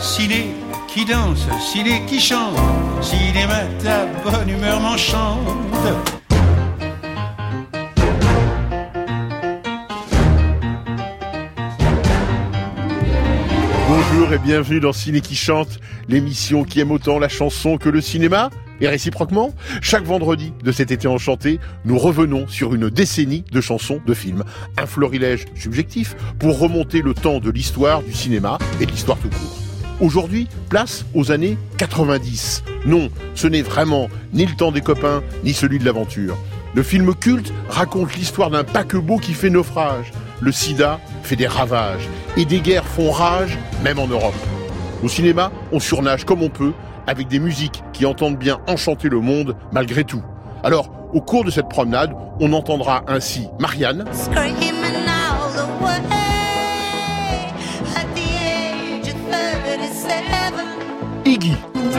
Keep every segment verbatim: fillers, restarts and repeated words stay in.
ciné qui danse, ciné qui chante, cinéma ta bonne humeur m'enchante. Bonjour et bienvenue dans Ciné qui chante, l'émission qui aime autant la chanson que le cinéma. Et réciproquement, chaque vendredi de cet été enchanté, nous revenons sur une décennie de chansons de films. Un florilège subjectif pour remonter le temps de l'histoire du cinéma et de l'histoire tout court. Aujourd'hui, place aux années quatre-vingt-dix. Non, ce n'est vraiment ni le temps des copains, ni celui de l'aventure. Le film culte raconte l'histoire d'un paquebot qui fait naufrage. Le sida fait des ravages et des guerres font rage, même en Europe. Au cinéma, on surnage comme on peut, avec des musiques qui entendent bien enchanter le monde malgré tout. Alors, au cours de cette promenade, on entendra ainsi Marianne, Iggy,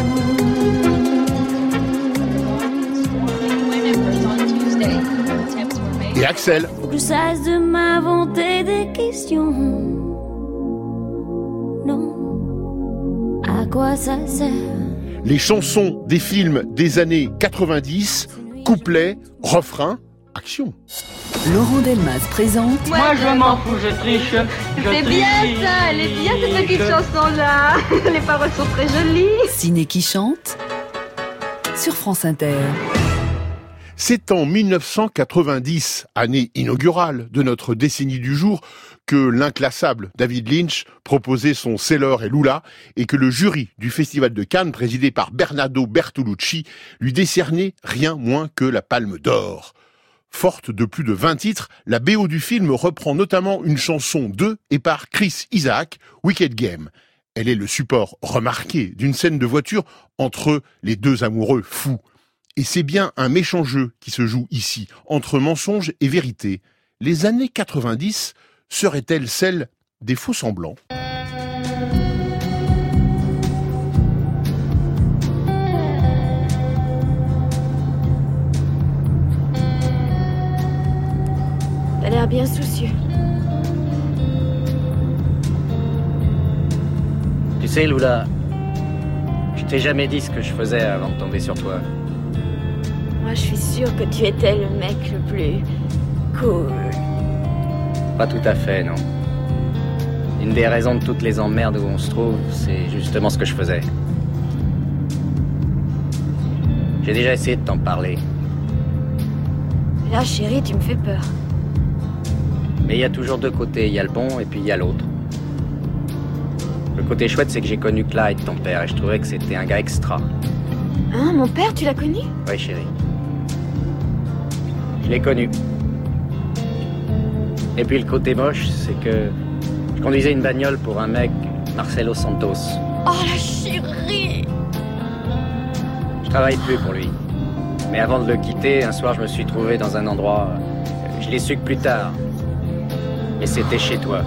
et Axel. Faut que je cesse de m'inventer des questions. Non, à quoi ça sert? Les chansons des films des années quatre-vingt-dix, couplets, refrains, action. Laurent Delmas présente. Moi je m'en fous, je triche. Je C'est triche, bien ça, elle est bien cette petite chanson-là. Les paroles sont très jolies. Ciné qui chante sur France Inter. C'est en dix-neuf cent quatre-vingt-dix, année inaugurale de notre décennie du jour, que l'inclassable David Lynch proposait son Sailor et Lula et que le jury du Festival de Cannes, présidé par Bernardo Bertolucci, lui décernait rien moins que la Palme d'Or. Forte de plus de vingt titres, la B O du film reprend notamment une chanson de et par Chris Isaak, Wicked Game. Elle est le support remarqué d'une scène de voiture entre les deux amoureux fous. Et c'est bien un méchant jeu qui se joue ici, entre mensonge et vérité. Les années quatre-vingt-dix seraient-elles celles des faux-semblants ? T'as l'air bien soucieux. Tu sais, Lula, je t'ai jamais dit ce que je faisais avant de tomber sur toi. Moi, je suis sûre que tu étais le mec le plus cool. Pas tout à fait, non. Une des raisons de toutes les emmerdes où on se trouve, c'est justement ce que je faisais. J'ai déjà essayé de t'en parler. Là, chérie, tu me fais peur. Mais il y a toujours deux côtés, il y a le bon et puis il y a l'autre. Le côté chouette, c'est que j'ai connu Clyde, ton père, et je trouvais que c'était un gars extra. Hein, mon père, tu l'as connu? Oui, chérie. Je l'ai connu. Et puis le côté moche, c'est que je conduisais une bagnole pour un mec, Marcelo Santos. Oh, la chérie! Je travaille plus pour lui. Mais avant de le quitter, un soir, je me suis trouvé dans un endroit... Je l'ai su que plus tard. Et c'était chez toi.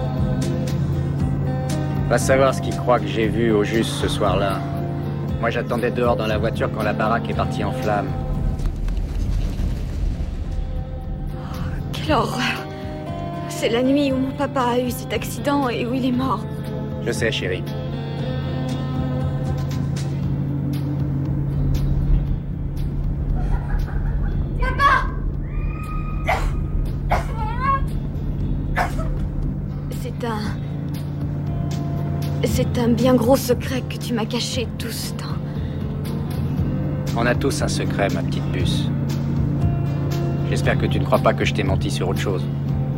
Va savoir ce qu'il croit que j'ai vu au juste ce soir-là. Moi, j'attendais dehors dans la voiture quand la baraque est partie en flammes. Quelle horreur! C'est la nuit où mon papa a eu cet accident et où il est mort. Je sais, chérie. Papa! C'est un... C'est un bien gros secret que tu m'as caché tout ce temps. On a tous un secret, ma petite puce. J'espère que tu ne crois pas que je t'ai menti sur autre chose.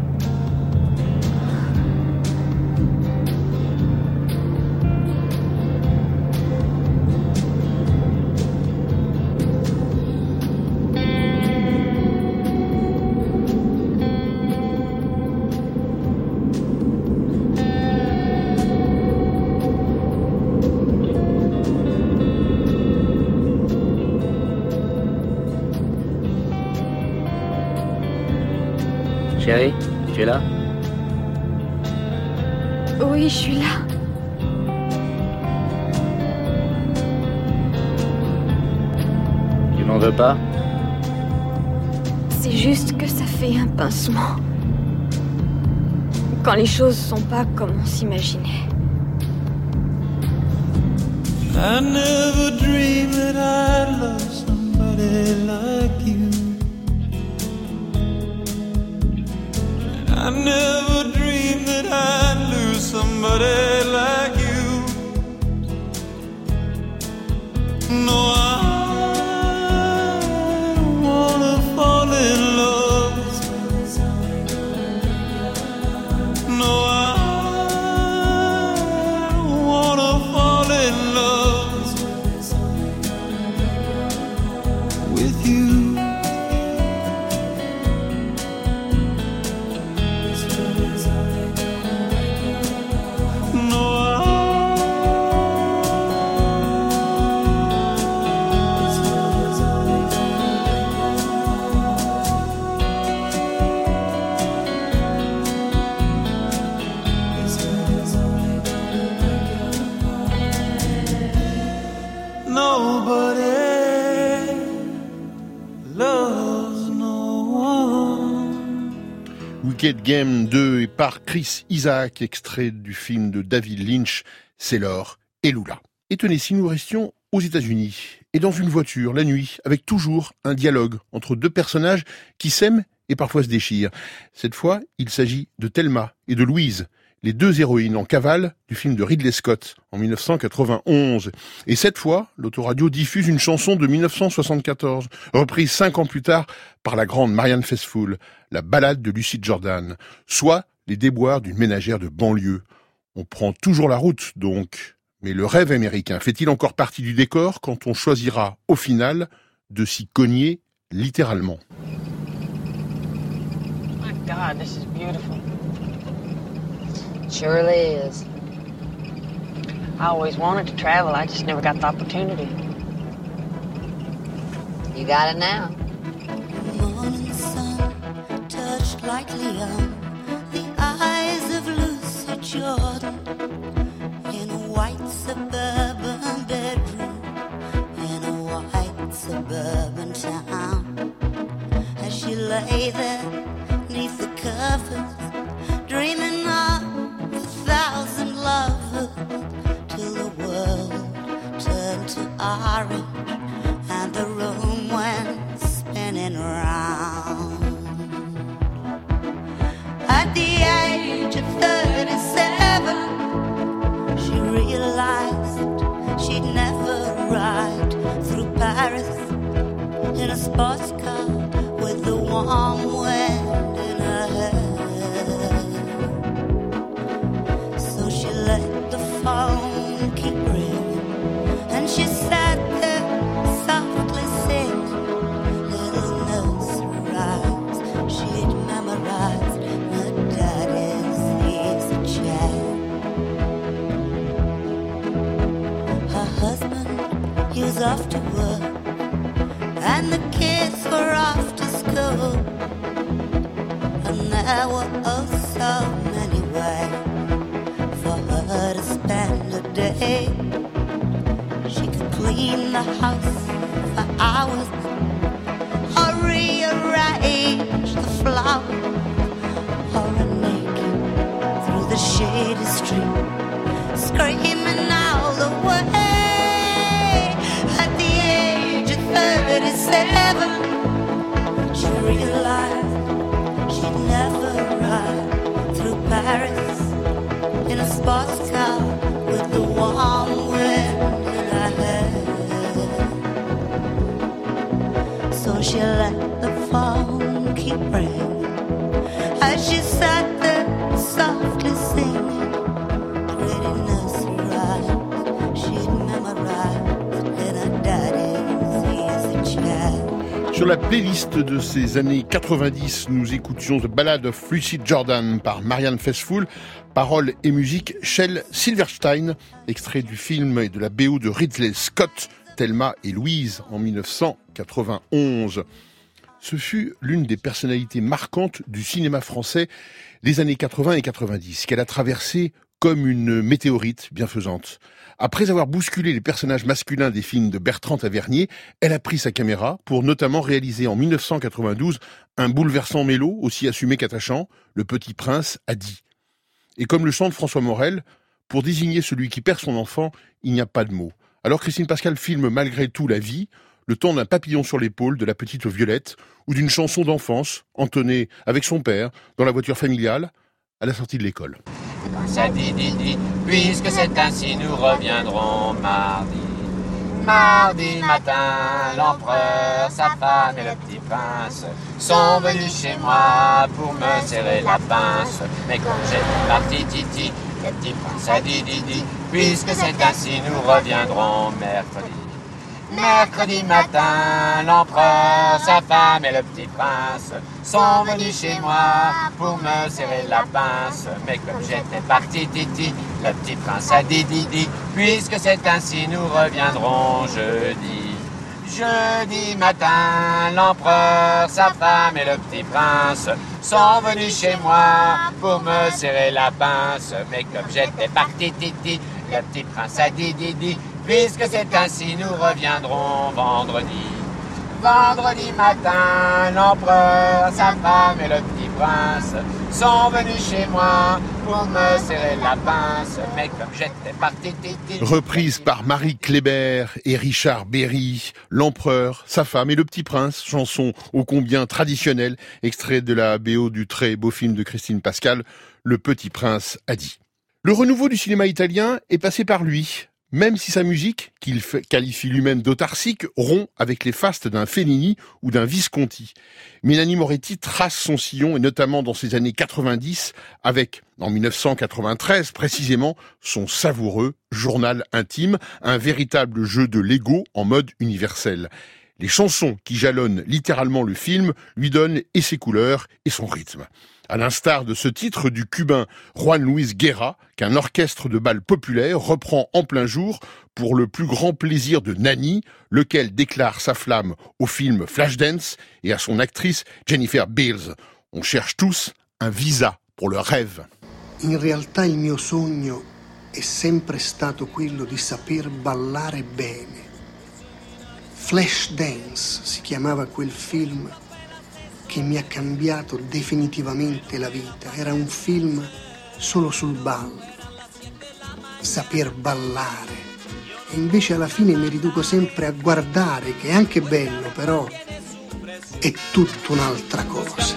Chérie, tu es là? Oui, je suis là. Tu m'en veux pas? C'est juste que ça fait un pincement. Quand les choses sont pas comme on s'imaginait. I never dreamed that I'd love somebody like you. And I never dreamed that I'd lose somebody like you. No, I don't wanna fall in love. No, I don't wanna fall in love with you. No, nobody loves no one. Wicked Game deux et par Chris Isaak, extrait du film de David Lynch, Sailor et Lula. Et tenez, si nous restions aux États-Unis et dans une voiture la nuit, avec toujours un dialogue entre deux personnages qui s'aiment et parfois se déchirent. Cette fois, il s'agit de Thelma et de Louise, les deux héroïnes en cavale du film de Ridley Scott en dix-neuf cent quatre-vingt-onze. Et cette fois, l'autoradio diffuse une chanson de dix-neuf cent soixante-quatorze, reprise cinq ans plus tard par la grande Marianne Faithfull, la ballade de Lucy Jordan, soit les déboires d'une ménagère de banlieue. On prend toujours la route, donc. Mais le rêve américain fait-il encore partie du décor quand on choisira, au final, de s'y cogner littéralement? My God, this is beautiful. Surely is. I always wanted to travel, I just never got the opportunity. You got it now. The morning sun touched lightly on the eyes of Lucy Jordan in a white suburban bedroom in a white suburban town. As she lay there neath the covers, dreaming of a thousand lovers, till the world turned to orange and the room went spinning round. At the age of thirty-seven, she realized she'd never ride through Paris in a sports car with the warm wind in her hair. So she let the phone keep ringing, and she sat there softly singing little nursery rhymes she'd memorized in her daddy's easy chair. Her husband, he was off to work, and the kids were off to school, and there were oh so many ways for her to spend a day. She could clean the house for hours, or rearrange the flowers, or run naked through the shady street, screaming all the way. At the age of thirty-seven, she realized she'd never ride through Paris in a sports car with the warm wind in her hair. So she let the phone keep ringing as she sat there softly singing pretty nursery rhymes she'd memorized in her daddy's easy chair. Sur la playlist de ces années quatre-vingt-dix, nous écoutions The Ballad of Lucy Jordan par Marianne Faithfull, paroles et musique Shel Silverstein, extrait du film et de la B O de Ridley Scott, Thelma et Louise en dix-neuf cent quatre-vingt-onze. Ce fut l'une des personnalités marquantes du cinéma français des années quatre-vingts et quatre-vingt-dix, qu'elle a traversé comme une météorite bienfaisante. Après avoir bousculé les personnages masculins des films de Bertrand Tavernier, elle a pris sa caméra pour notamment réaliser en dix-neuf cent quatre-vingt-douze un bouleversant mélo aussi assumé qu'attachant, Le Petit Prince a dit. Et comme le chante François Morel, pour désigner celui qui perd son enfant, il n'y a pas de mots. Alors Christine Pascal filme malgré tout la vie, le temps d'un papillon sur l'épaule de la petite Violette ou d'une chanson d'enfance entonnée avec son père dans la voiture familiale à la sortie de l'école. Ça dit, dit, dit, puisque c'est ainsi, nous reviendrons mardi. Mardi matin, l'empereur, sa femme et le petit prince sont venus chez moi pour me serrer la pince. Mais quand j'étais parti, titi, le petit prince a dit, dit, dit, puisque c'est ainsi, nous reviendrons mercredi. Mercredi matin, l'empereur, sa femme et le petit prince sont venus chez moi pour me serrer la pince. Mais comme j'étais parti, titi, le petit prince a dit, dit, dit, puisque c'est ainsi, nous reviendrons jeudi. Jeudi matin, l'empereur, sa femme et le petit prince sont venus chez moi pour me serrer la pince. Mais comme j'étais parti, titi, le petit prince a dit, dit, dit, puisque c'est ainsi, nous reviendrons vendredi. Vendredi matin, l'empereur, sa femme et le petit prince sont venus chez moi pour me serrer la pince. Mais comme j'étais parti, titi... Reprise par Marie Kléber et Richard Berry, l'empereur, sa femme et le petit prince, chanson ô combien traditionnelle, extrait de la B O du très beau film de Christine Pascal, Le Petit Prince a dit. Le renouveau du cinéma italien est passé par lui. Même si sa musique, qu'il qualifie lui-même d'autarcique, rompt avec les fastes d'un Fellini ou d'un Visconti. Milani Moretti trace son sillon, et notamment dans ses années quatre-vingt-dix, avec, en dix-neuf cent quatre-vingt-treize précisément, son savoureux journal intime, un véritable jeu de Lego en mode universel. Les chansons qui jalonnent littéralement le film lui donnent et ses couleurs et son rythme. À l'instar de ce titre du cubain Juan Luis Guerra, qu'un orchestre de bal populaire reprend en plein jour pour le plus grand plaisir de Nanni, lequel déclare sa flamme au film Flashdance et à son actrice Jennifer Beals. On cherche tous un visa pour le rêve. In realtà il mio sogno è sempre stato quello di saper ballare bene. Flashdance si chiamava quel film che mi ha cambiato definitivamente la vita. Era un film solo sul ballo, saper ballare. E invece alla fine mi riduco sempre a guardare, che è anche bello, però è tutta un'altra cosa.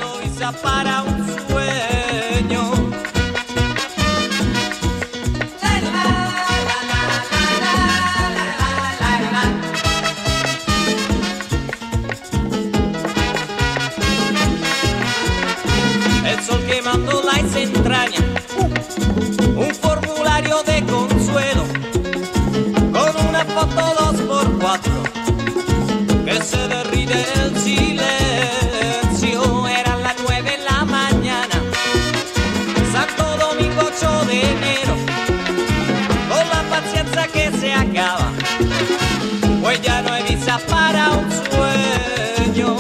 Quemando las entrañas, un formulario de consuelo con una foto dos por cuatro que se derrite en el silencio. Eran las nueve en la mañana, Santo Domingo ocho de enero, con la paciencia que se acaba, pues ya no hay visa para un sueño.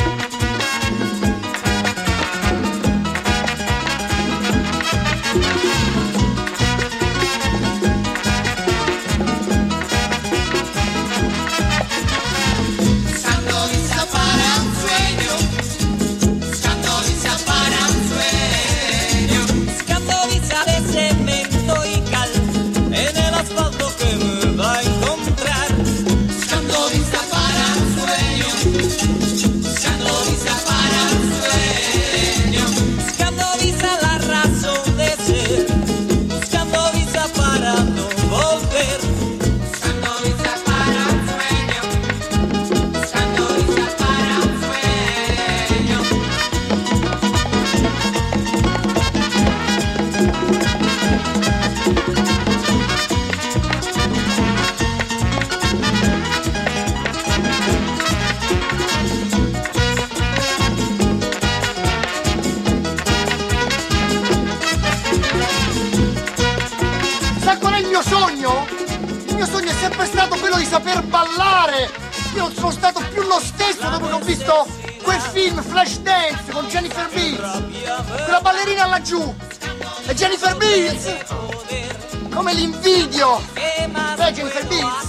Saper ballare. Io non sono stato più lo stesso dopo che ho visto quel film Flashdance con Jennifer Beals, quella ballerina laggiù. E Jennifer Beals, come l'invidio. Sai Jennifer Beals?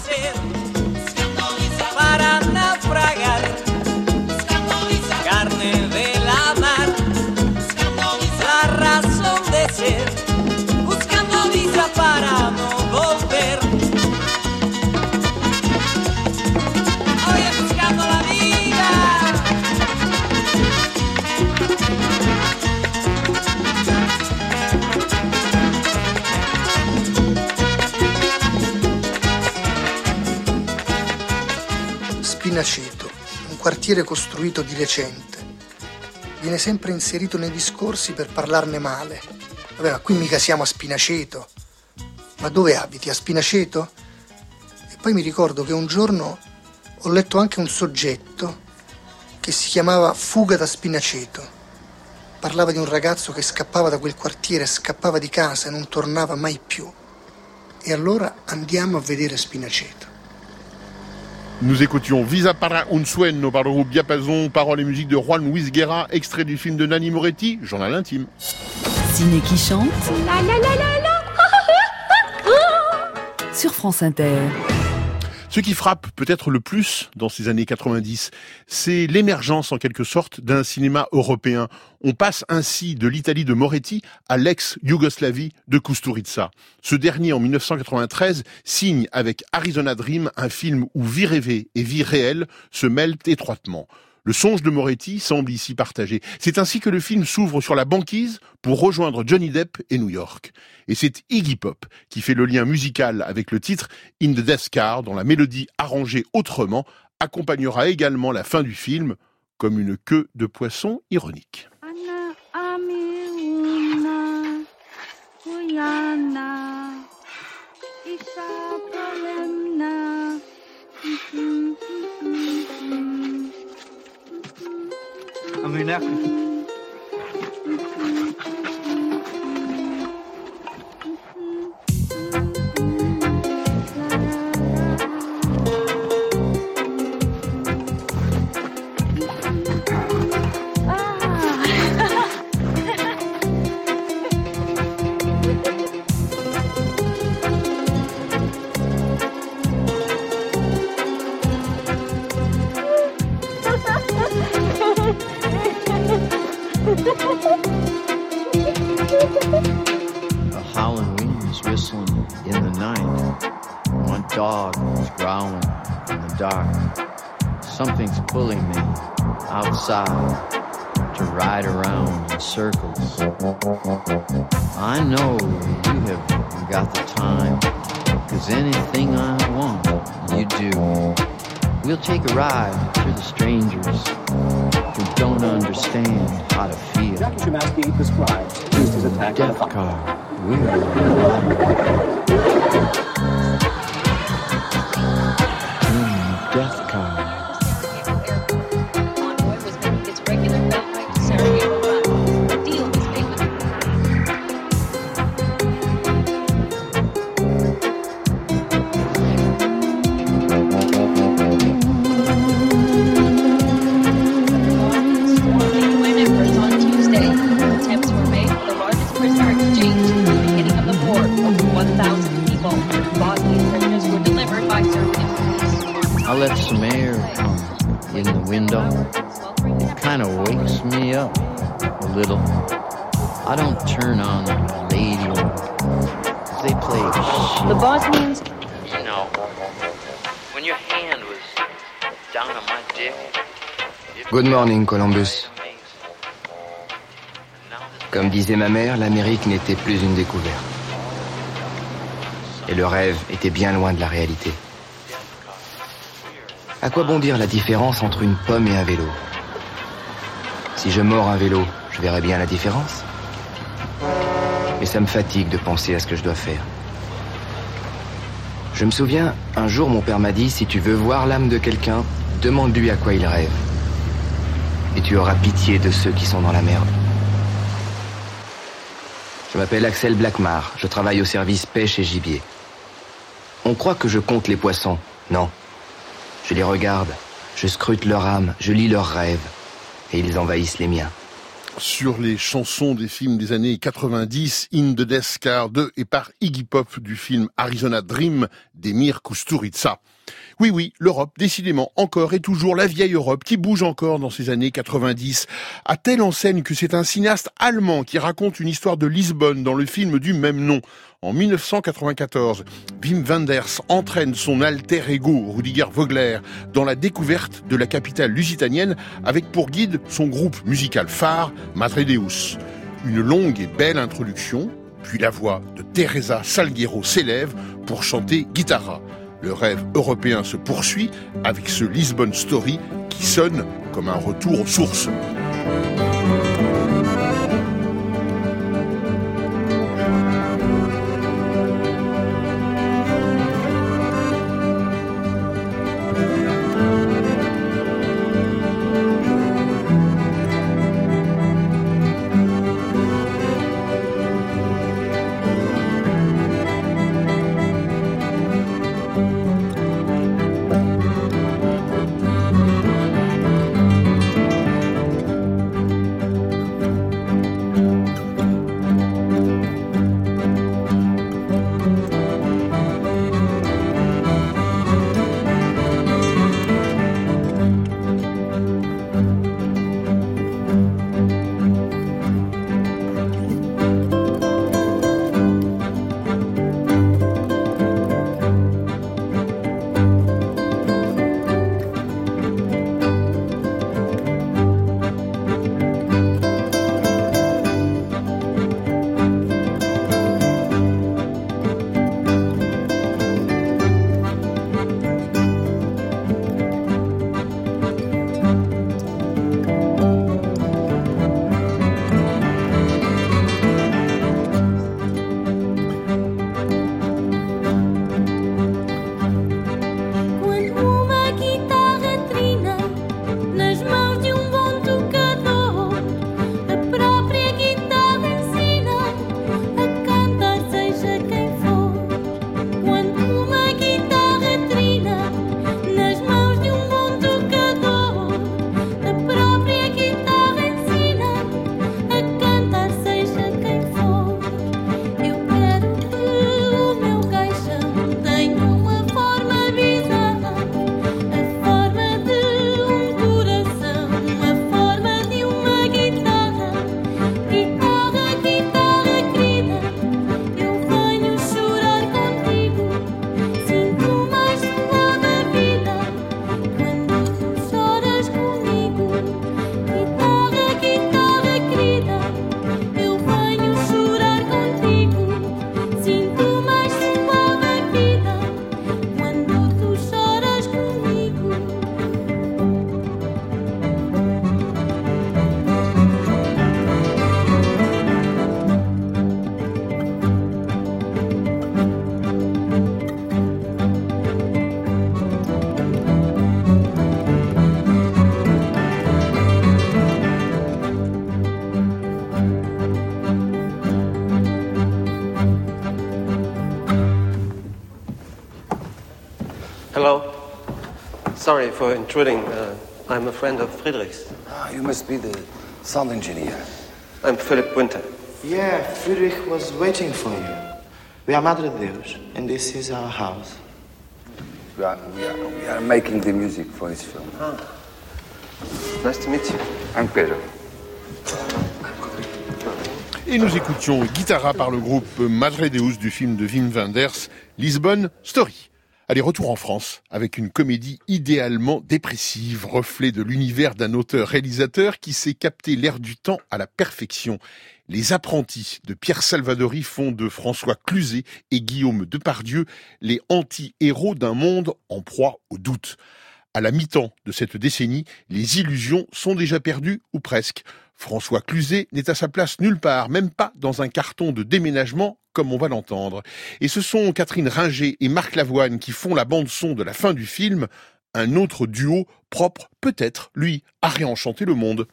Para naufragar, carne de la mar, la razón de ser, buscando visa para no volver. Spinaceto, un quartiere costruito di recente, viene sempre inserito nei discorsi per parlarne male. Vabbè, ma qui mica siamo a Spinaceto. Ma dove abiti? A Spinaceto? E poi mi ricordo che un giorno ho letto anche un soggetto che si chiamava Fuga da Spinaceto. Parlava di un ragazzo che scappava da quel quartiere, scappava di casa e non tornava mai più. E allora andiamo a vedere Spinaceto. Nous écoutions Visa para un sueño par le groupe Diapason, paroles et musique de Juan Luis Guerra, extrait du film de Nanni Moretti, Journal intime. Ciné qui chante. La la la la la. Sur France Inter. Ce qui frappe peut-être le plus dans ces années quatre-vingt-dix, c'est l'émergence en quelque sorte d'un cinéma européen. On passe ainsi de l'Italie de Moretti à l'ex-Yougoslavie de Kusturica. Ce dernier, en dix-neuf cent quatre-vingt-treize, signe avec Arizona Dream un film où vie rêvée et vie réelle se mêlent étroitement. Le songe de Moretti semble ici partagé. C'est ainsi que le film s'ouvre sur la banquise pour rejoindre Johnny Depp et New York. Et c'est Iggy Pop qui fait le lien musical avec le titre In the Death Car, dont la mélodie arrangée autrement accompagnera également la fin du film comme une queue de poisson ironique. I'm in Africa. A howling wind is whistling in the night. One dog is growling in the dark. Something's pulling me outside to ride around in circles. I know you have got the time, 'cause anything I want, you do. We'll take a ride through the strangers who don't understand how to feel. Jackie Szymanski prescribes used his attack Death on the car. We're in the death car. I let some air come in the window. It kind of wakes me up a little. I don't turn on the radio, 'cause they play shit. The Bosnians. You know, when your hand was down on my dick. Good morning, Columbus. Comme disait ma mère, l'Amérique n'était plus une découverte. Et le rêve était bien loin de la réalité. À quoi bon dire la différence entre une pomme et un vélo? Si je mords un vélo, je verrai bien la différence. Et ça me fatigue de penser à ce que je dois faire. Je me souviens, un jour mon père m'a dit, si tu veux voir l'âme de quelqu'un, demande-lui à quoi il rêve. Et tu auras pitié de ceux qui sont dans la merde. Je m'appelle Axel Blackmar, je travaille au service pêche et gibier. On croit que je compte les poissons. Non. Je les regarde, je scrute leur âme, je lis leurs rêves, et ils envahissent les miens. Sur les chansons des films des années quatre-vingt-dix, In the Death Car de et par Iggy Pop du film Arizona Dream d'Emir Kusturica. Oui, oui, l'Europe, décidément, encore et toujours la vieille Europe qui bouge encore dans ces années quatre-vingt-dix, à telle enseigne que c'est un cinéaste allemand qui raconte une histoire de Lisbonne dans le film du même nom. En dix-neuf cent quatre-vingt-quatorze, Wim Wenders entraîne son alter ego, Rudiger Vogler, dans la découverte de la capitale lusitanienne avec pour guide son groupe musical phare, Madre Deus. Une longue et belle introduction, puis la voix de Teresa Salguero s'élève pour chanter Guitarra. Le rêve européen se poursuit avec ce Lisbon Story qui sonne comme un retour aux sources. Hello. Sorry for intruding. Uh, I'm a friend of Friedrich's. Ah, you must be the sound engineer. I'm Philip Winter. Yeah, Friedrich was waiting for you. We are Madre Deus, and this is our house. We are, we are, we are making the music for his film. Ah. Nice to meet you. Un pleasure. Et nous écoutions Guitarra par le groupe Madre Deus du film de Wim Wenders, Lisbon Story. Allez, retour en France, avec une comédie idéalement dépressive, reflet de l'univers d'un auteur-réalisateur qui sait capter l'air du temps à la perfection. Les Apprentis de Pierre Salvadori font de François Cluzet et Guillaume Depardieu les anti-héros d'un monde en proie au doute. À la mi-temps de cette décennie, les illusions sont déjà perdues, ou presque. François Cluzet n'est à sa place nulle part, même pas dans un carton de déménagement, comme on va l'entendre. Et ce sont Catherine Ringer et Marc Lavoine qui font la bande-son de la fin du film, un autre duo propre, peut-être, lui, à réenchanter le monde.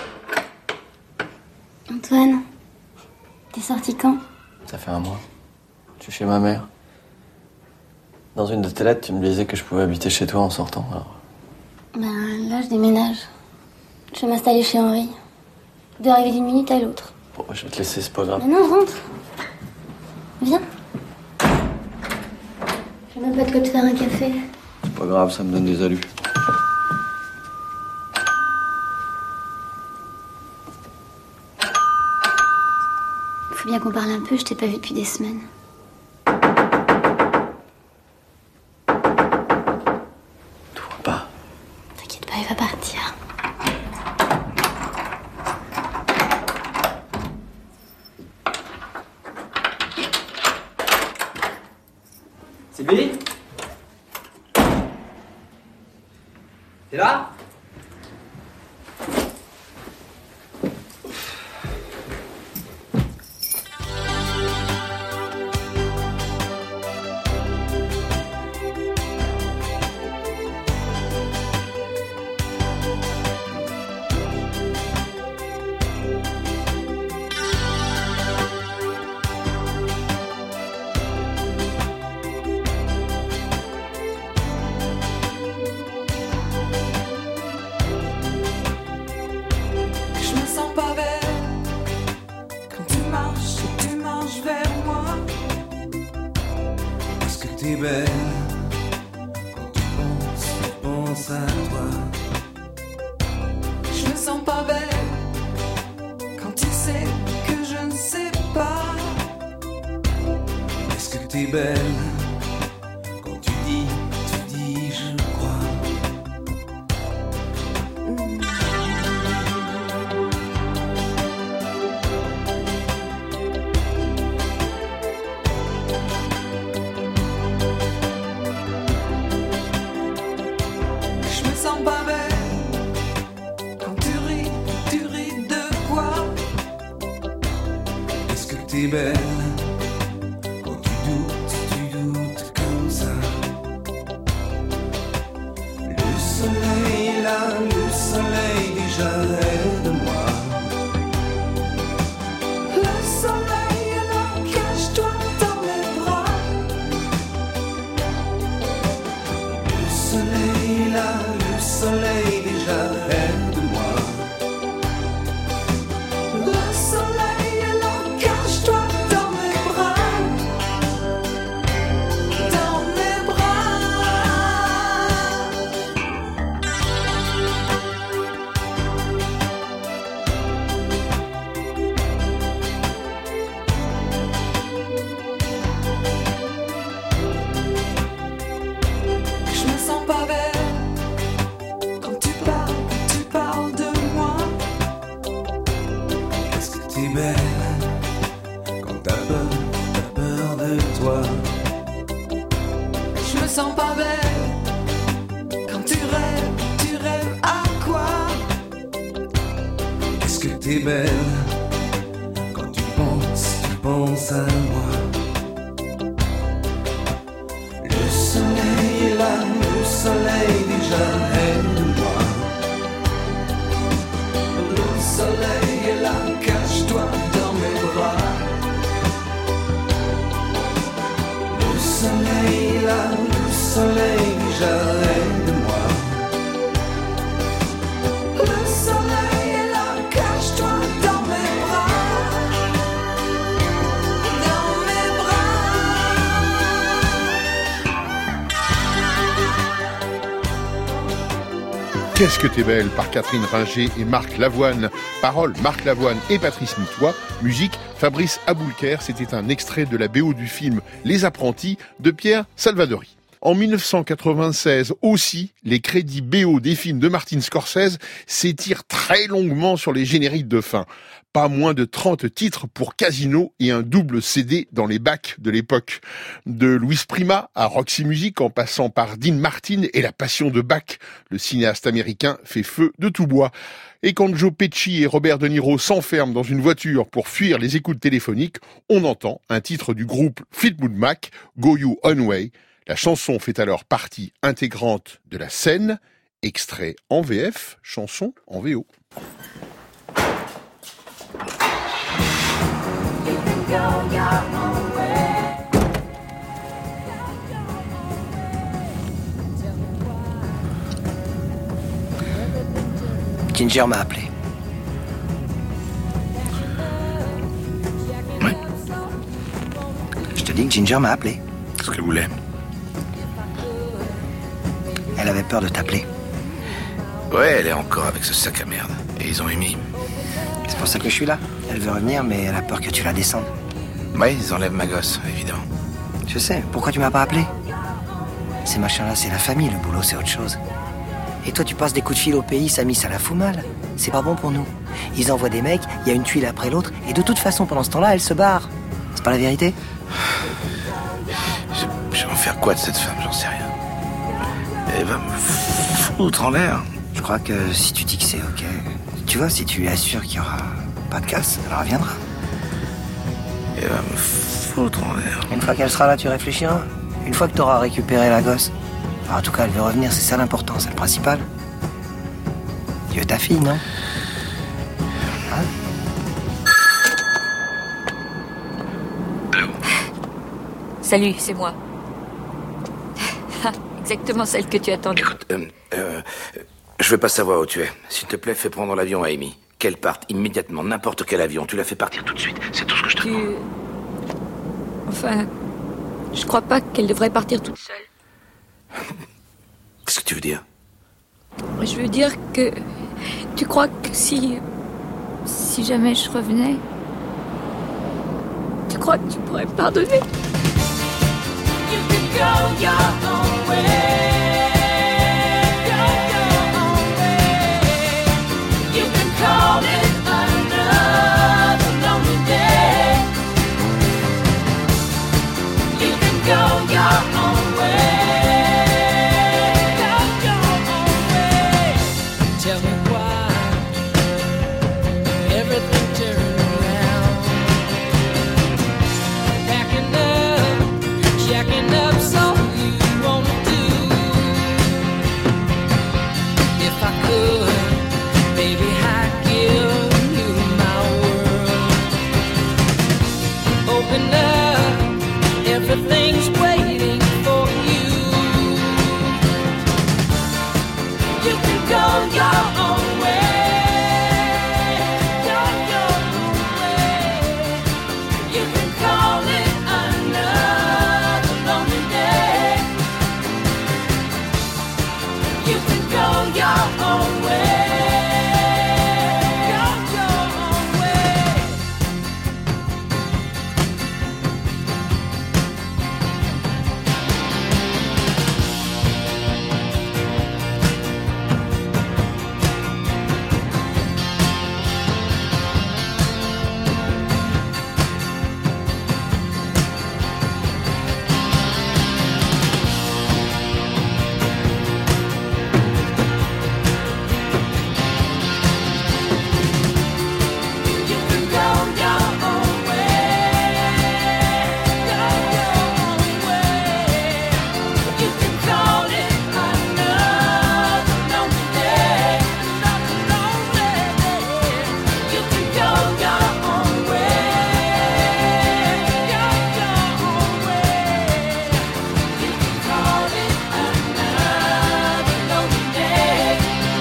Antoine, t'es sorti quand? Ça fait un mois. Je suis chez ma mère. Dans une de tes lettres, tu me disais que je pouvais habiter chez toi en sortant, alors... Ben là, je déménage. Je vais m'installer chez Henri. De arriver d'une minute à l'autre. Bon, je vais te laisser, c'est pas grave. Mais non, rentre. Viens. J'ai même pas de quoi te faire un café. C'est pas grave, ça me donne des alus. Faut bien qu'on parle un peu, je t'ai pas vu depuis des semaines. Toi pas. T'inquiète pas, il va partir. Sylvie ? T'es là? T'es belle quand tu penses, tu penses à toi. Je me sens pas belle quand tu sais que je ne sais pas. Est-ce que t'es belle quand tu dis, tu dis je crois. T'es belle quand tu doutes, tu doutes comme ça. Le soleil est là, le soleil déjà est de moi. Le soleil est là, cache-toi dans mes bras. Le soleil est là, le soleil déjà est de moi. Le soleil est là, cache-toi dans mes bras. Dans mes bras. Je me sens pas belle quand tu parles, quand tu parles de moi. Est-ce que t'es belle quand t'as peur, t'as peur de toi? Je me sens pas belle quand tu rêves, tu rêves à quoi? Est-ce que t'es belle quand tu penses, tu penses à moi? Le soleil est là, le soleil déjà est de moi. Le soleil est là, cache-toi dans mes bras. Le soleil est là, le soleil déjà est de moi. Le soleil est là, cache-toi dans mes bras. Dans mes bras. Qu'est-ce que t'es belle par Catherine Ringer et Marc Lavoine. Paroles Marc Lavoine et Patrice Mitois. Musique Fabrice Aboulker. C'était un extrait de la B O du film Les Apprentis de Pierre Salvadori. En dix-neuf cent quatre-vingt-seize aussi, les crédits B O des films de Martin Scorsese s'étirent très longuement sur les génériques de fin. Pas moins de trente titres pour Casino et un double C D dans les bacs de l'époque. De Louis Prima à Roxy Music en passant par Dean Martin et La Passion de Bach, le cinéaste américain fait feu de tout bois. Et quand Joe Pesci et Robert De Niro s'enferment dans une voiture pour fuir les écoutes téléphoniques, on entend un titre du groupe Fleetwood Mac, Go You On Way. La chanson fait alors partie intégrante de la scène, extrait en V F, chanson en V O. Ginger m'a appelé. Ouais. Je te dis que Ginger m'a appelé. Qu'est-ce qu'elle voulait? Elle avait peur de t'appeler. Ouais, elle est encore avec ce sac à merde. Et ils ont émis. C'est pour ça que je suis là. Elle veut revenir, mais elle a peur que tu la descendes. Ouais, ils enlèvent ma gosse, évidemment. Je sais. Pourquoi tu m'as pas appelé? Ces machins-là, c'est la famille. Le boulot, c'est autre chose. Et toi, tu passes des coups de fil au pays, Samy, ça la fout mal. C'est pas bon pour nous. Ils envoient des mecs, il y a une tuile après l'autre, et de toute façon, pendant ce temps-là, elle se barre. C'est pas la vérité? Je, je vais en faire quoi de cette femme? J'en sais rien. Elle va me foutre en l'air. Je crois que si tu dis que c'est ok, tu vois, si tu lui assures qu'il n'y aura pas de casse, elle reviendra. Elle va me foutre en l'air. Une fois qu'elle sera là, tu réfléchiras. Une fois que tu auras récupéré la gosse. Enfin, en tout cas, elle veut revenir, c'est ça l'important, c'est le principal. Tu veux ta fille, non? Hein? Allô? Salut, c'est moi. Exactement celle que tu attendais. Écoute, euh, euh, je veux pas savoir où tu es. S'il te plaît, fais prendre l'avion à Amy. Qu'elle parte immédiatement, n'importe quel avion. Tu la fais partir tout de suite. C'est tout ce que je te tu... demande. Enfin, je crois pas qu'elle devrait partir toute seule. Qu'est-ce que tu veux dire? Je veux dire que... Tu crois que si... Si jamais je revenais... Tu crois que tu pourrais me pardonner? You can go your own way. Go your own way. You can call it another lonely day. You can go your own way. Go your own way. Tell me why everything turned around. Packing up, checking up, so you wanna do. If I could, baby, I'd give you my world. Open up, everything's waiting for you. You can go your own way. Go your own way. You can call it another lonely day. You can go your own way. Go your own way. You can go your own way. Go your own way. You can call it another lonely day. Another lonely day. You can go your own way. Go your own way. You can call it another lonely day.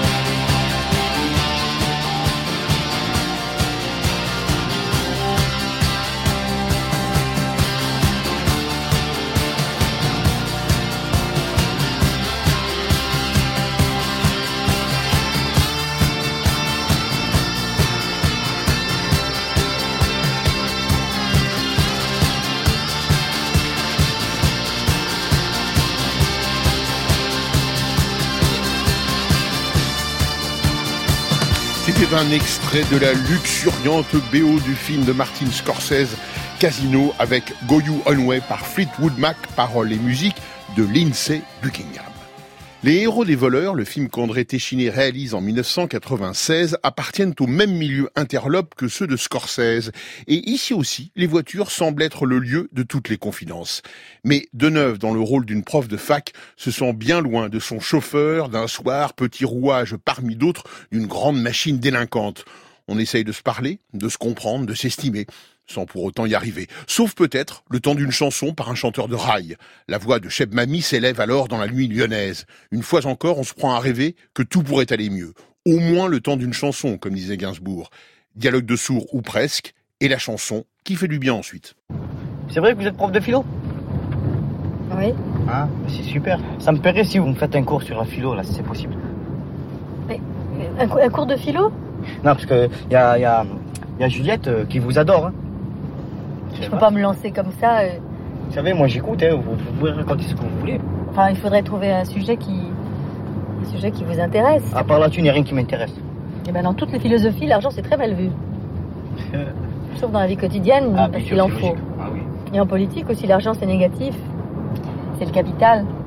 C'était un extrait de la luxuriante B O du film de Martin Scorsese, Casino, avec Go You On Way par Fleetwood Mac, paroles et musique de Lindsey Buckingham. Les héros des voleurs, le film qu'André Téchiné réalise en dix-neuf cent quatre-vingt-seize, appartiennent au même milieu interlope que ceux de Scorsese. Et ici aussi, les voitures semblent être le lieu de toutes les confidences. Mais Deneuve, dans le rôle d'une prof de fac, se sent bien loin de son chauffeur, d'un soir, petit rouage parmi d'autres, d'une grande machine délinquante. On essaye de se parler, de se comprendre, de s'estimer, sans pour autant y arriver. Sauf peut-être le temps d'une chanson par un chanteur de rail. La voix de Cheb Mami s'élève alors dans la nuit lyonnaise. Une fois encore, on se prend à rêver que tout pourrait aller mieux. Au moins le temps d'une chanson, comme disait Gainsbourg. Dialogue de sourds ou presque, et la chanson qui fait du bien ensuite. C'est vrai que vous êtes prof de philo? Oui. Ah, c'est super. Ça me plairait si vous me faites un cours sur la philo, là, si c'est possible. Mais, un, un cours de philo? Non, parce que y a, y a, y a Juliette euh, qui vous adore, hein. Je peux pas me lancer comme ça. Euh... Vous savez, moi j'écoute, hein, vous, vous pouvez raconter ce que vous voulez. Enfin, il faudrait trouver un sujet qui, un sujet qui vous intéresse. À part la thune, il n'y a rien qui m'intéresse. Et ben dans toutes les philosophies, l'argent c'est très mal vu. Sauf dans la vie quotidienne, ah, parce qu'il en faut. Ah, oui. Et en politique aussi, l'argent c'est négatif. C'est le capital.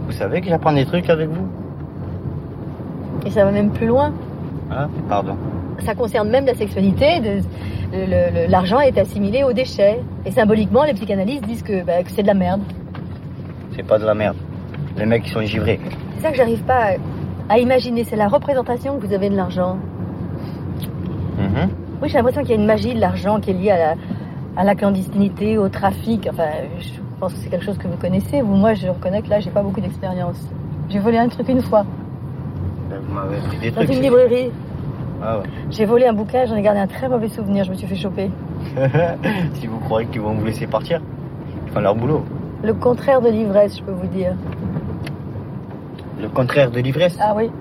Vous savez que j'apprends des trucs avec vous? Et ça va même plus loin. Ah, pardon. Ça concerne même la sexualité. De, le, le, l'argent est assimilé aux déchets. Et symboliquement, les psychanalystes disent que, bah, que c'est de la merde. C'est pas de la merde. Les mecs, ils sont givrés. C'est ça que j'arrive pas à, à imaginer. C'est la représentation que vous avez de l'argent. Mm-hmm. Oui, j'ai l'impression qu'il y a une magie de l'argent qui est liée à la, à la clandestinité, au trafic. Enfin, je pense que c'est quelque chose que vous connaissez. Vous, moi, je reconnais que là, j'ai pas beaucoup d'expérience. J'ai volé un truc une fois. Vous m'avez pris des Dans trucs. une c'est- librairie. Ah ouais. J'ai volé un bouquin, j'en ai gardé un très mauvais souvenir. Je me suis fait choper. Si vous croyez qu'ils vont vous laisser partir, ils font leur boulot. Le contraire de l'ivresse, je peux vous dire. Le contraire de l'ivresse. Ah oui.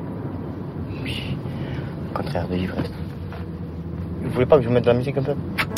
Le contraire de l'ivresse. Vous voulez pas que je vous mette de la musique un peu?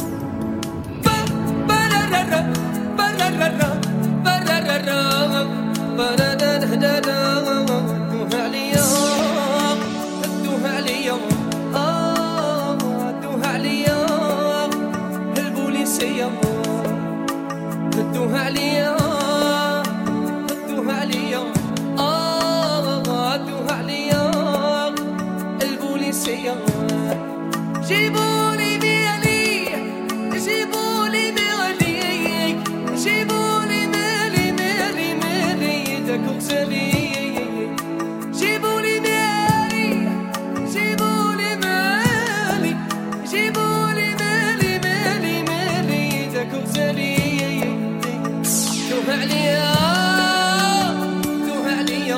جيبولي مالي جيبولي مالي جيبولي مالي مالي مالي داك غزالي جيبولي مالي جيبولي مالي جيبولي مالي مالي مالي داك غزالي توه عليا توه عليا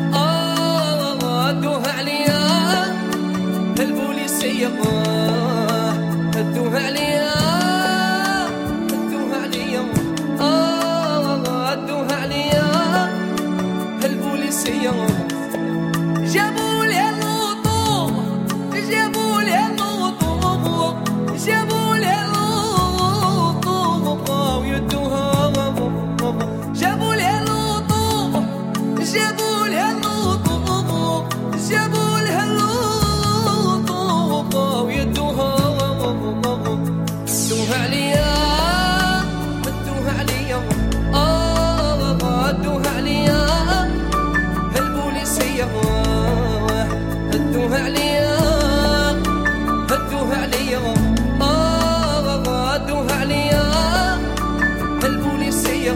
آه توه عليا البوليسية هدوها عليا هدوها عليا آه هدوها عليا البوليسية جابوا لي اللوطو جابوا لي اللوطو جابوا لي اللوطو بقاو يدوها جابوا لي اللوطو جابوا لي اللوطو جابوا لي اللوطو بقاو يدوها هدوها عليا هدوها عليا آه هدوها عليا البوليسية هدوها عليا هدوها عليا آه هدوها عليا البوليسية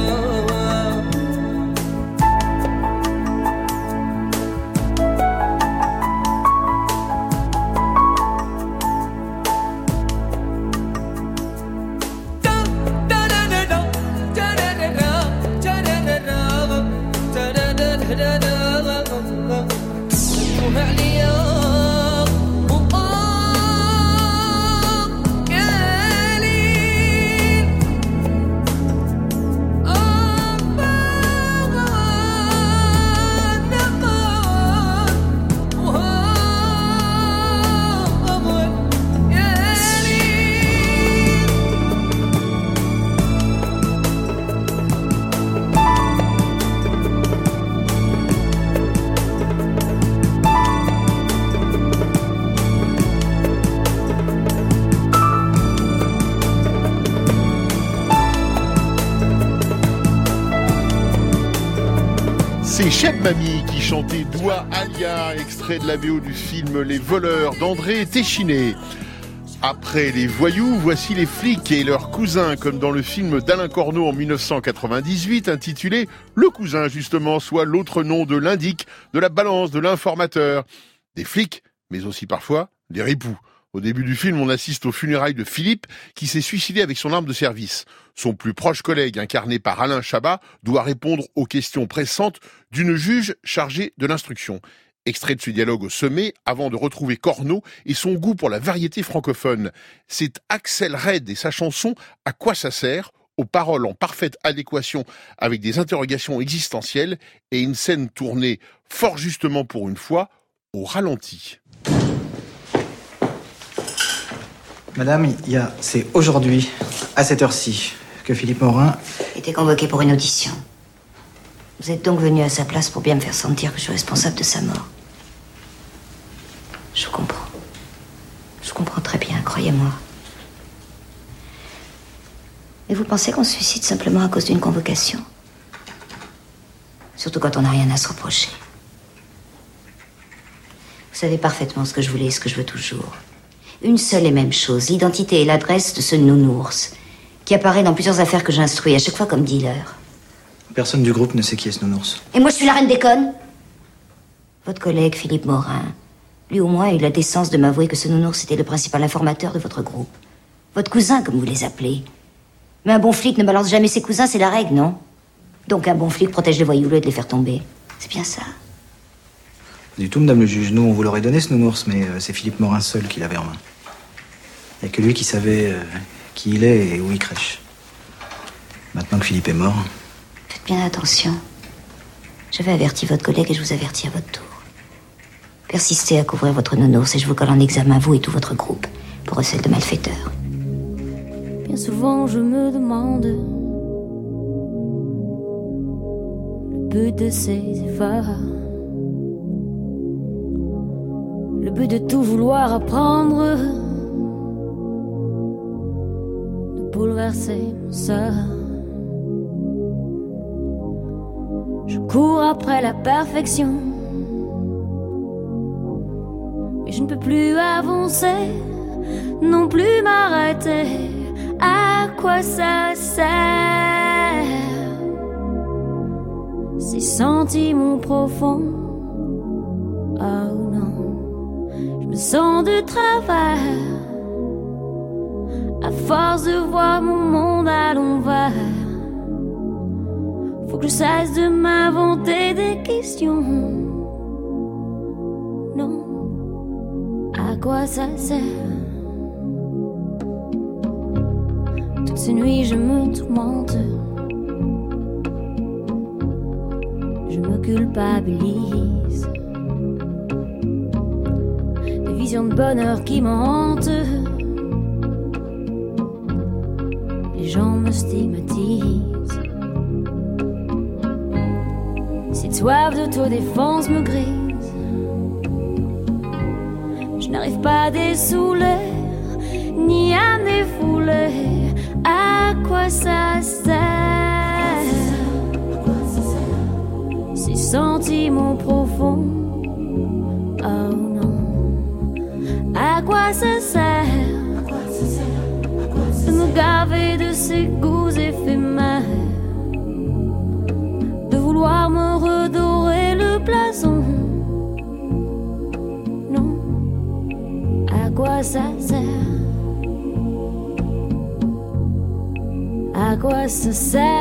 C'est Cheb Mami qui chantait Doua Alia, extrait de la V O du film Les Voleurs d'André Téchiné. Après les voyous, voici les flics et leurs cousins, comme dans le film d'Alain Corneau en mille neuf cent quatre-vingt-dix-huit, intitulé Le Cousin, justement, soit l'autre nom de l'indic, de la balance, de l'informateur. Des flics, mais aussi parfois des ripoux. Au début du film, on assiste aux funérailles de Philippe, qui s'est suicidé avec son arme de service. Son plus proche collègue, incarné par Alain Chabat, doit répondre aux questions pressantes d'une juge chargée de l'instruction. Extrait de ce dialogue au sommet, avant de retrouver Corneau et son goût pour la variété francophone. C'est Axel Red et sa chanson « À quoi ça sert ?», aux paroles en parfaite adéquation avec des interrogations existentielles et une scène tournée fort justement pour une fois au ralenti. Madame, il y a, c'est aujourd'hui, à cette heure-ci, que Philippe Morin était convoqué pour une audition. Vous êtes donc venu à sa place pour bien me faire sentir que je suis responsable de sa mort. Je comprends. Je comprends très bien, croyez-moi. Et vous pensez qu'on se suicide simplement à cause d'une convocation? Surtout quand on n'a rien à se reprocher. Vous savez parfaitement ce que je voulais et ce que je veux toujours. Une seule et même chose, l'identité et l'adresse de ce nounours, qui apparaît dans plusieurs affaires que j'instruis, à chaque fois comme dealer. Personne du groupe ne sait qui est ce nounours. Et moi, je suis la reine des connes. Votre collègue, Philippe Morin, lui au moins a eu la décence de m'avouer que ce nounours était le principal informateur de votre groupe. Votre cousin, comme vous les appelez. Mais un bon flic ne balance jamais ses cousins, c'est la règle, non? Donc un bon flic protège les voyous au lieu de les faire tomber. C'est bien ça. Pas du tout, madame le juge. Nous, on vous l'aurait donné, ce nounours, mais euh, c'est Philippe Morin seul qui l'avait en main. Il n'y a que lui qui savait euh, qui il est et où il crèche. Maintenant que Philippe est mort... Faites bien attention. J'avais averti votre collègue et je vous avertis à votre tour. Persistez à couvrir votre nounours et je vous colle en examen, vous et tout votre groupe, pour recel de malfaiteurs. Bien souvent, je me demande le but de ces efforts, le but de tout vouloir apprendre, de bouleverser mon sort. Je cours après la perfection, mais je ne peux plus avancer, non plus m'arrêter. À quoi ça sert? Ces sentiments profonds, oh non, je me sens de travers, à force de voir mon monde à l'envers. Faut que je cesse de m'inventer des questions. Non, à quoi ça sert? Toutes ces nuits je me tourmente, je me culpabilise. Des visions de bonheur qui me hantent, les gens me stigmatisent. Cette soif d'autodéfense me grise, je n'arrive pas à dessouler, ni à me défouler. À quoi ça sert? Ces sentiments profonds, oh non. À quoi ça sert de me gaver de ces goûts éphémères, de vouloir me redorer le blason? Non, à quoi ça sert? À quoi ça sert?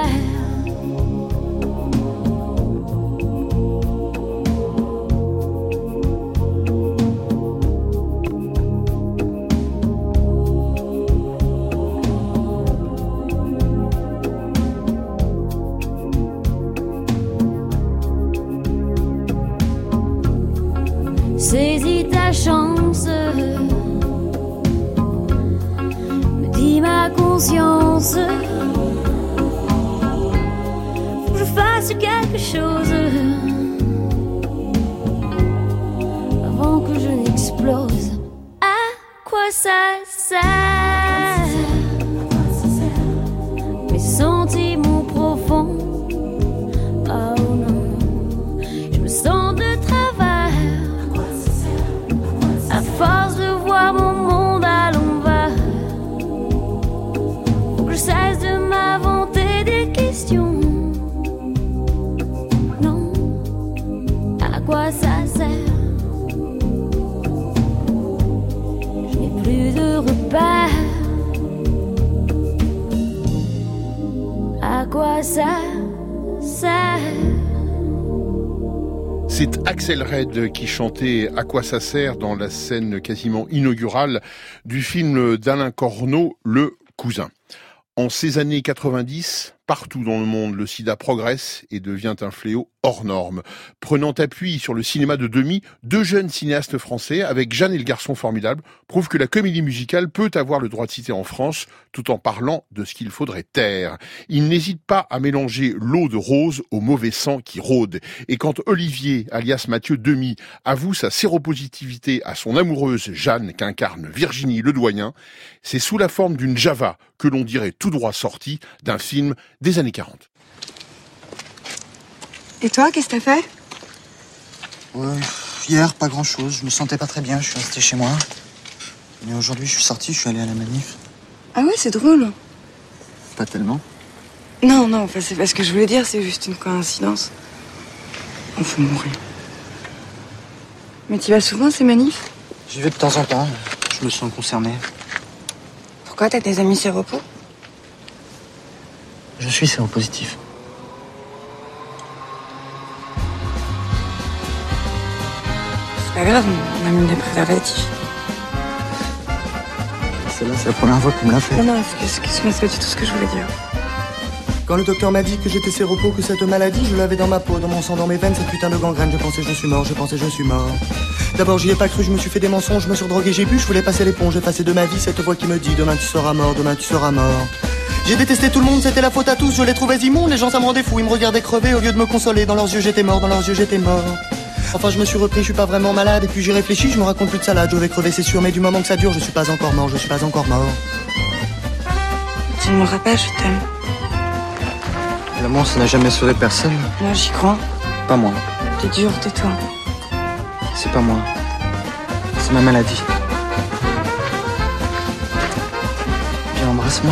Saisis ta chance, me dit ma conscience. Faut que je fasse quelque chose avant que je n'explose. À quoi ça sert? Mes sentiments profonds, oh non, je me sens de travers, à force de voir mon monde à l'envers. Faut que je cesse de m'inventer des questions. Non, à quoi ça sert? Je n'ai plus de repères. À quoi ça sert? C'est Axel Red qui chantait « À quoi ça sert » dans la scène quasiment inaugurale du film d'Alain Corneau, Le Cousin. En ces années quatre-vingt-dix, partout dans le monde, le sida progresse et devient un fléau hors norme. Prenant appui sur le cinéma de demi, deux jeunes cinéastes français, avec Jeanne et le garçon formidable, prouvent que la comédie musicale peut avoir le droit de citer en France, tout en parlant de ce qu'il faudrait taire. Ils n'hésitent pas à mélanger l'eau de rose au mauvais sang qui rôde. Et quand Olivier, alias Mathieu Demy, avoue sa séropositivité à son amoureuse Jeanne, qu'incarne Virginie Ledoyen, c'est sous la forme d'une java que l'on dirait tout droit sortie d'un film des années quarante. Et toi, qu'est-ce que t'as fait? Ouais, hier, pas grand-chose. Je me sentais pas très bien, je suis resté chez moi. Mais aujourd'hui, je suis sorti, je suis allé à la manif. Ah ouais, c'est drôle. Pas tellement. Non, non, enfin, c'est pas ce que je voulais dire, c'est juste une coïncidence. On faut mourir. Mais tu vas souvent à ces manifs? J'y vais de temps en temps, je me sens concerné. Pourquoi? T'as des amis séropos? Je suis séropositif. C'est pas grave, on a mis des préservatifs. Celle-là, c'est la première fois qu'on me l'a fait. Non, non, excuse-moi, c'est pas du tout ce que je voulais dire. Quand le docteur m'a dit que j'étais séropo, que cette maladie, je l'avais dans ma peau, dans mon sang, dans mes veines, cette putain de gangrène, je pensais je suis mort, je pensais je suis mort. D'abord j'y ai pas cru, je me suis fait des mensonges, je me suis redrogué, j'ai bu, je voulais passer l'éponge, j'ai passé de ma vie cette voix qui me dit demain tu seras mort, demain tu seras mort. J'ai détesté tout le monde, c'était la faute à tous, je les trouvais immondes, les gens ça me rendait fou, ils me regardaient crever, au lieu de me consoler, dans leurs yeux j'étais mort, dans leurs yeux j'étais mort. Enfin je me suis repris, je suis pas vraiment malade, et puis j'ai réfléchi, je me raconte plus de salade, je vais crever c'est sûr, mais du moment que ça dure, je suis pas encore mort, je suis pas encore mort. Tu ne mourras pas, je t'aime. L'amour, ça n'a jamais sauvé personne. Moi, j'y crois. Pas moi. T'es dur, tais-toi. C'est pas moi. C'est ma maladie. Viens, embrasse-moi.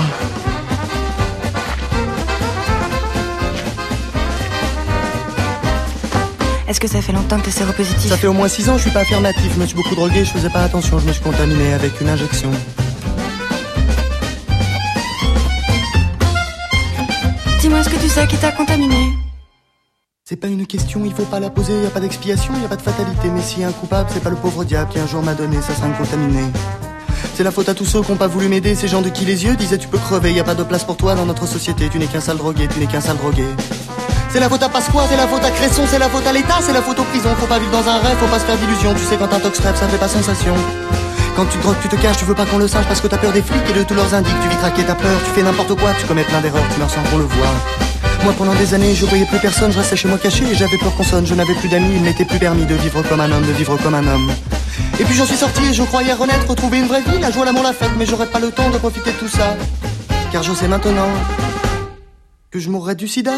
Est-ce que ça fait longtemps que t'es séropositif? Ça fait au moins six ans, je suis pas affirmatif, je me suis beaucoup drogué, je faisais pas attention, je me suis contaminé avec une injection. Dis-moi, est-ce que tu sais qui t'a contaminé? C'est pas une question, il faut pas la poser, y a pas d'expiation, y a pas de fatalité. Mais si un coupable, c'est pas le pauvre diable qui un jour m'a donné sa sein contaminé. C'est la faute à tous ceux qui ont pas voulu m'aider, ces gens de qui les yeux disaient tu peux crever, y a pas de place pour toi dans notre société, tu n'es qu'un sale drogué, tu n'es qu'un sale drogué. C'est la faute à Pasqua, c'est la faute à Cresson, c'est la faute à l'État, c'est la faute aux prisons, faut pas vivre dans un rêve, faut pas se faire d'illusions, tu sais quand un tox rêve, ça fait pas sensation. Quand tu te drogues, tu te caches, tu veux pas qu'on le sache parce que t'as peur des flics et de tous leurs indices. Tu vis craquer, t'as peur, tu fais n'importe quoi, tu commets plein d'erreurs, tu meurs sans qu'on le voit. Moi pendant des années, je voyais plus personne, je restais chez moi caché et j'avais peur qu'on sonne. Je n'avais plus d'amis, il m'était plus permis de vivre comme un homme, de vivre comme un homme. Et puis j'en suis sorti et je croyais renaître, retrouver une vraie vie, la joie, l'amour, la fête, mais j'aurais pas le temps de profiter de tout ça. Car je sais maintenant que je mourrais du sida.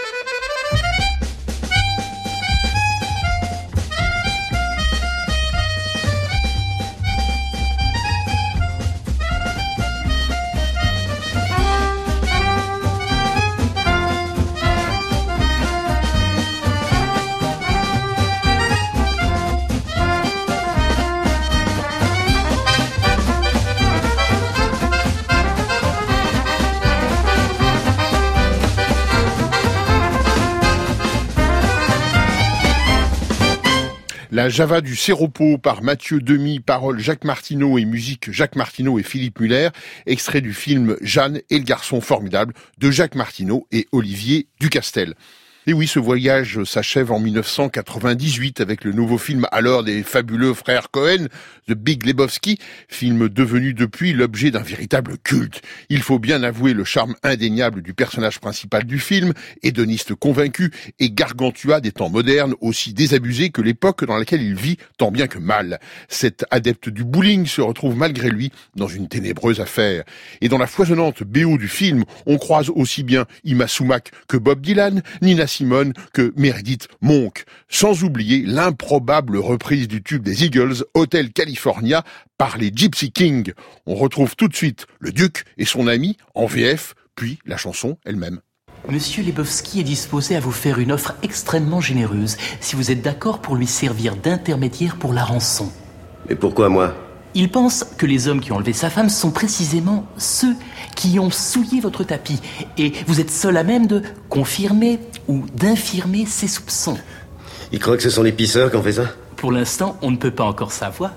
La Java du Séropo par Mathieu Demy, paroles Jacques Martineau et musique Jacques Martineau et Philippe Muller, extrait du film Jeanne et le garçon formidable de Jacques Martineau et Olivier Ducastel. Et oui, ce voyage s'achève en dix-neuf cent quatre-vingt-dix-huit avec le nouveau film alors des fabuleux frères Cohen, The Big Lebowski, film devenu depuis l'objet d'un véritable culte. Il faut bien avouer le charme indéniable du personnage principal du film, hédoniste convaincu et Gargantua des temps modernes, aussi désabusé que l'époque dans laquelle il vit tant bien que mal. Cet adepte du bowling se retrouve malgré lui dans une ténébreuse affaire. Et dans la foisonnante B O du film, on croise aussi bien Ima Sumac que Bob Dylan, Nina Simone que Meredith Monk, sans oublier l'improbable reprise du tube des Eagles, Hotel California, par les Gypsy Kings. On retrouve tout de suite le Duc et son ami en V F, puis la chanson elle-même. Monsieur Lebowski est disposé à vous faire une offre extrêmement généreuse, si vous êtes d'accord pour lui servir d'intermédiaire pour la rançon. Mais pourquoi moi ? Il pense que les hommes qui ont enlevé sa femme sont précisément ceux qui ont souillé votre tapis. Et vous êtes seul à même de confirmer ou d'infirmer ses soupçons. Il croit que ce sont les pisseurs qui ont fait ça ? Pour l'instant, on ne peut pas encore savoir.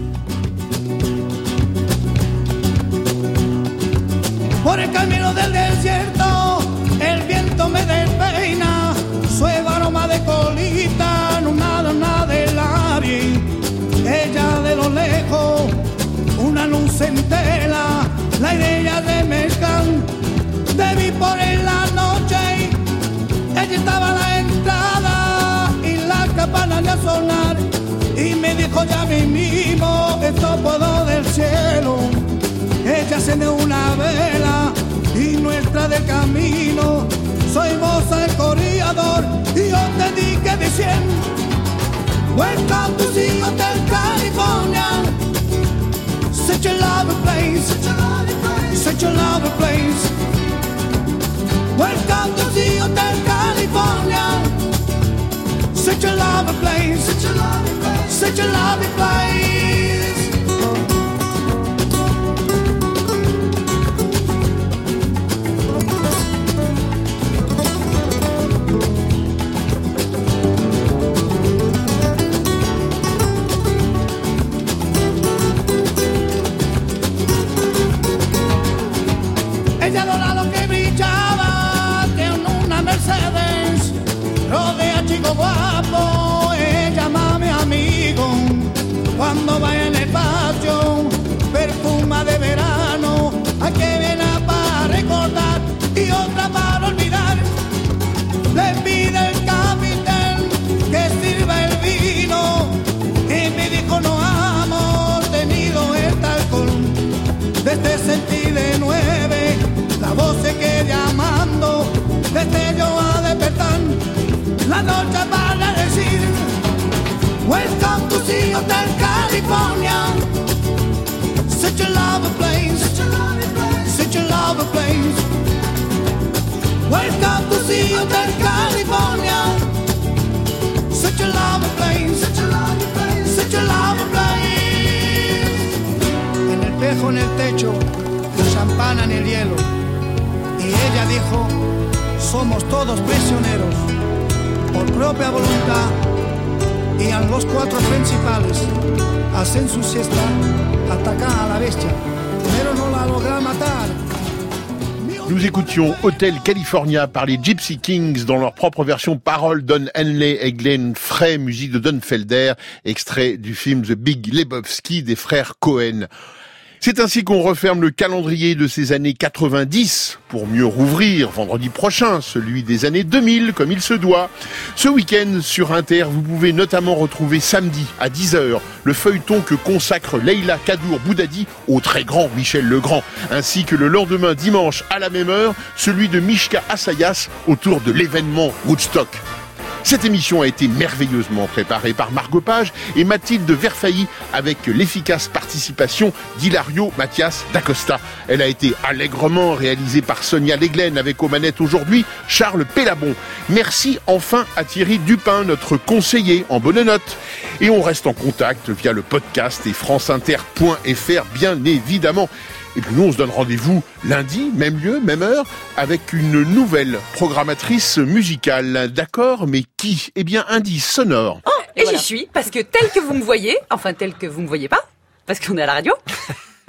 Por el camino del desierto, el viento me despeina, suave aroma de colita, no nada, nada de la vi. Ella de lo lejos, una luz entera, la idea de mezcal, te vi por en la noche, ella estaba a la entrada y la campana de a sonar, y me dijo ya mismo, esto puedo del cielo. Ella encende una vela y nuestra del camino soy vos al saboreador y yo te dije de cien. Welcome to the Hotel California. Such a lovely place, such a lovely place. Welcome to the Hotel California. Such a lovely place, such a lovely place, such a lovely place. Ella dorado que brillaba en una Mercedes, rodea chico guapo, ella mami amigo. Cuando va en el patio, perfuma de verano, a que viene para recordar y otra para olvidar. Le pide el capitán que sirva el vino y me dijo no hemos tenido este alcohol. Desde sentí de nueve la voz se queda llamando, desde yo a despertar la noche para decir welcome to the Hotel California. Such a lovely place, such a lovely place, such a lovely place. Welcome to the Hotel California. Such a lovely place, such a lovely place, such a lovely place. En el espejo en el techo, la champana en el hielo. Y ella dijo, somos todos prisioneros, por propia voluntad. Y a los cuatro principales hacen su siesta, atacan a la bestia, pero no la logran matar. Nous écoutions Hotel California par les Gypsy Kings dans leur propre version paroles Don Henley et Glenn Frey, musique de Don Felder, extrait du film The Big Lebowski des frères Cohen. C'est ainsi qu'on referme le calendrier de ces années quatre-vingt-dix pour mieux rouvrir vendredi prochain celui des années deux mille comme il se doit. Ce week-end sur Inter, vous pouvez notamment retrouver samedi à dix heures le feuilleton que consacre Leila Kadour Boudadi au très grand Michel Legrand, ainsi que le lendemain dimanche à la même heure celui de Mishka Assayas autour de l'événement Woodstock. Cette émission a été merveilleusement préparée par Margot Page et Mathilde Verfailly avec l'efficace participation d'Hilario Mathias d'Acosta. Elle a été allègrement réalisée par Sonia Leglen avec aux manettes aujourd'hui Charles Pellabon. Merci enfin à Thierry Dupin, notre conseiller en bonne note. Et on reste en contact via le podcast et franceinter point f r bien évidemment. Et puis nous, on se donne rendez-vous lundi, même lieu, même heure, avec une nouvelle programmatrice musicale. D'accord, mais qui ? Eh bien, indice sonore. Oh, et, et voilà. J'y suis, parce que tel que vous me voyez, enfin tel que vous me voyez pas, parce qu'on est à la radio,